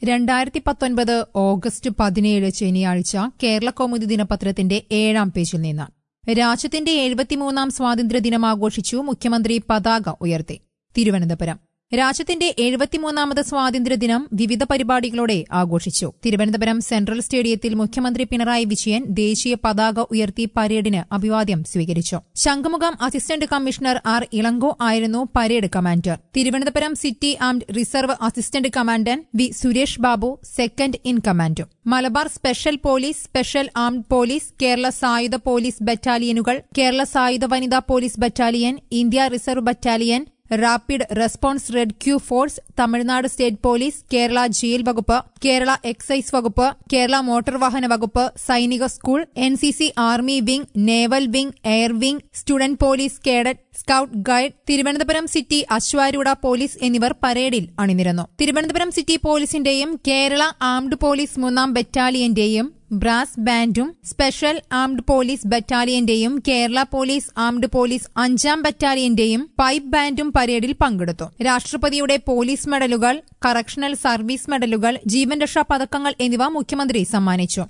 2019 August 17 ശനിയാഴ്ച കേരളകൗമുദി ദിനപത്രത്തിന്റെ 7-ാം പേജിൽ നിന്ന് രാജ്യത്തിന്റെ 73-ാം സ്വാതന്ത്ര്യദിനം ആഘോഷിച്ചു. മുഖ്യമന്ത്രി പതാക ഉയർത്തി. തിരുവനന്തപുരം രാജ്യത്തിന്റെ 73ാമത് സ്വാതന്ത്ര്യദിനം വിവിധ പരിപാടികളോടെ ആഘോഷിച്ചു. തിരുവനന്തപുരം സെൻട്രൽ സ്റ്റേഡിയത്തിൽ മുഖ്യമന്ത്രി പിണറായി വിജയൻ ദേശീയ പതാക ഉയർത്തി പരേഡിന് അഭിവാദ്യം സ്വീകരിച്ചു. Shankhumukham assistant commissioner R Elango ആയിരുന്നു parade commander. Thiruvananthapuram city armed reserve assistant commandant V Suresh Babu second in കമാൻഡും. Malabar special police, special armed police, Kerala സായുധ പോലീസ് ബറ്റാലിയനുകൾ, കേരള സായുധ വനിതാ police battalion, India reserve battalion, rapid response rescue force, Tamil Nadu state police, Kerala jail വകുപ്പ്, Kerala excise വകുപ്പ്, Kerala motor വാഹന വകുപ്പ്, സൈനിക school, NCC army wing, naval wing, air wing, student police cadet, scout guide, Thiruvananthapuram city അശ്വാരൂഢ പോലീസ് എന്നിവർ പരേഡിൽ അണിനിരന്നു. തിരുവനന്തപുരം സിറ്റി പോലീസിന്റെയും കേരള ആംഡ് പോലീസ് 3-ാം ബറ്റാലിയന്റെയും ബ്രാസ് ബാൻഡും, സ്പെഷ്യൽ ആംഡ് പോലീസ് ബറ്റാലിയന്റെയും കേരള പോലീസ് ആംഡ് പോലീസ് 5-ാം ബറ്റാലിയന്റെയും പൈപ്പ് ബാൻഡും പരേഡിൽ പങ്കെടുത്തു. രാഷ്ട്രപതിയുടെ പോലീസ് മെഡലുകൾ, കറക്ഷണൽ സർവീസ് മെഡലുകൾ, ജീവൻ രക്ഷാ പതക്കങ്ങൾ എന്നിവ മുഖ്യമന്ത്രി സമ്മാനിച്ചു.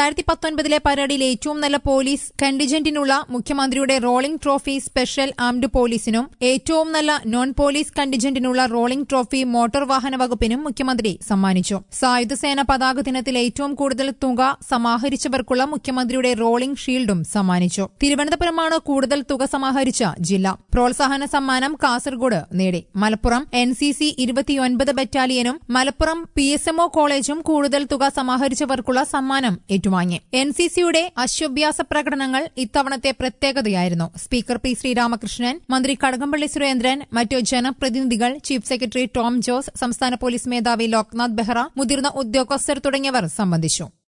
2019 പരേഡിൽ ഏറ്റവും നല്ല പോലീസ് കണ്ടിജന്റിനുള്ള മുഖ്യമന്ത്രിയുടെ റോളിംഗ് ട്രോഫി സ്പെഷ്യൽ ആംഡ് പോലീസിനും ഏറ്റവും നല്ല നോൺ പോലീസ് കണ്ടിജന്റിനുള്ള റോളിംഗ് ട്രോഫി മോട്ടോർ വാഹന വകുപ്പിനും മുഖ്യമന്ത്രി സമ്മാനിച്ചു. സായുധസേന പതാക ദിനത്തിൽ ഏറ്റവും കൂടുതൽ തുക സമാഹരിച്ചവർക്കുള്ള മുഖ്യമന്ത്രിയുടെ റോളിംഗ് ഷീൽഡും സമ്മാനിച്ചു. തിരുവനന്തപുരമാണ് കൂടുതൽ തുക സമാഹരിച്ച ജില്ല. പ്രോത്സാഹന സമ്മാനം കാസർഗോഡ് നേടി. മലപ്പുറം എൻസിസി 29 ബറ്റാലിയനും മലപ്പുറം PSMO കോളേജും കൂടുതൽ തുക സമാഹരിച്ചവർക്കുള്ള സമ്മാനം ഏറ്റുവാങ്ങി. എൻസിസിയുടെ അശ്വഭ്യാസ പ്രകടനങ്ങൾ ഇത്തവണത്തെ പ്രത്യേകതയായിരുന്നു. സ്പീക്കർ പി ശ്രീരാമകൃഷ്ണൻ, മന്ത്രി കടകംപള്ളി സുരേന്ദ്രൻ, മറ്റു ജനപ്രതിനിധികൾ, ചീഫ് സെക്രട്ടറി ടോം ജോസ്, സംസ്ഥാന പോലീസ് മേധാവി ലോക്നാഥ് ബെഹ്റ, മുതിർന്ന ഉദ്യോഗസ്ഥർ തുടങ്ങിയവർ സംബന്ധിച്ചു.